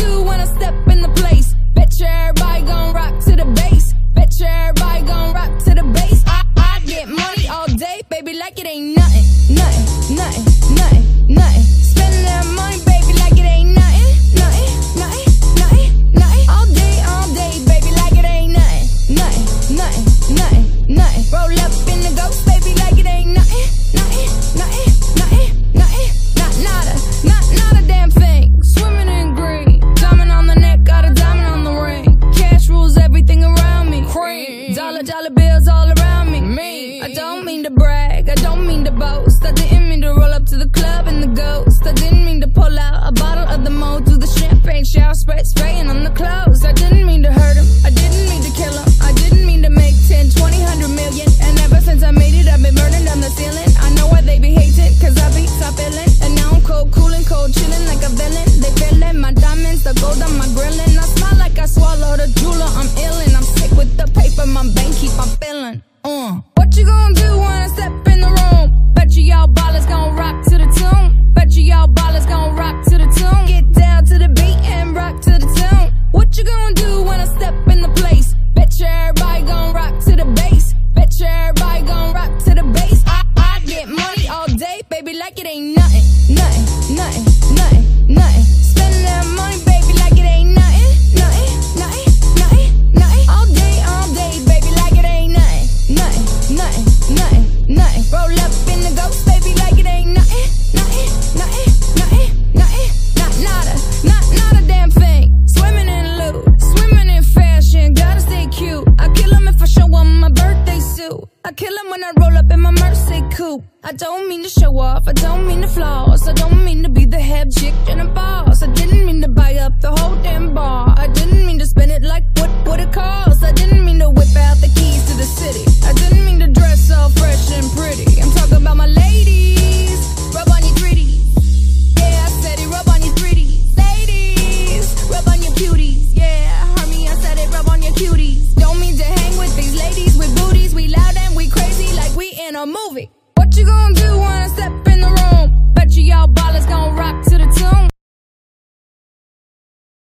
do when I step in the place? Bet you everybody gon' rock to the bass. Bet you everybody gon' rock to the bass. I get money all day, baby, like it ain't nothing. Nothing, nothing, nothing, nothing. Spending that money, baby, like it ain't nothing. Nothing, nothing, nothing, nothing. All day, baby, like it ain't nothing. Nothing, nothing, nothing, nothing. Roll up in the ghost, baby, like it ain't nothing. Nothing, nothing, nothing, nothing. Not a damn thing. Swimming in green. Diamond on the neck, got a diamond on the ring. Cash rules everything around me. Cream. Dollar bills all around me. I don't mean to brag, I don't mean to boast. I didn't mean to roll up to the club in the ghost. I didn't mean to pull out a bottle of the mo, do the champagne shower, spraying on the clothes. I didn't mean to hurt him, I didn't mean to kill him. I didn't mean to make 10, 20, 100 million. And ever since I made it, I've been burning down the ceiling. I know why they be hating, cause I be top feeling. And now I'm cold, chilling like a villain. They feeling my diamonds, the gold on my grilling. I smile like I swallowed a jeweler, I'm illin'. I'm sick with the paper, my bank keep on filling. What you gonna do when I step in the room? Bet you y'all ballers gon' rock to the tune. Bet you y'all ballers gon' rock to the tune. Get down to the beat and rock to the tune. What you gonna do when I step in the place? Bet you everybody gon' rock to the bass. Bet you everybody gon' rock to the bass. I get money all day, baby, like it ain't nothing. Nothing, nothing, nothing, nothing. Spending that money, baby, like it ain't nothing. Nothing, nothing, nothing, nothing. All day, baby, like it ain't nothing. Nothing, nothing, nothing, nothing. Roll up in the ghost, baby, like it ain't nothing. Nothing, nothing, nothing, nothing. Not a damn thing. Swimming in loot, swimming in fashion. Gotta stay cute. I kill 'em if I show 'em my birthday suit. I kill 'em when I roll up in my Mercy coupe. I don't mean to show off, I don't mean to floss. I don't mean to be the head chick and a boss. I didn't mean to buy a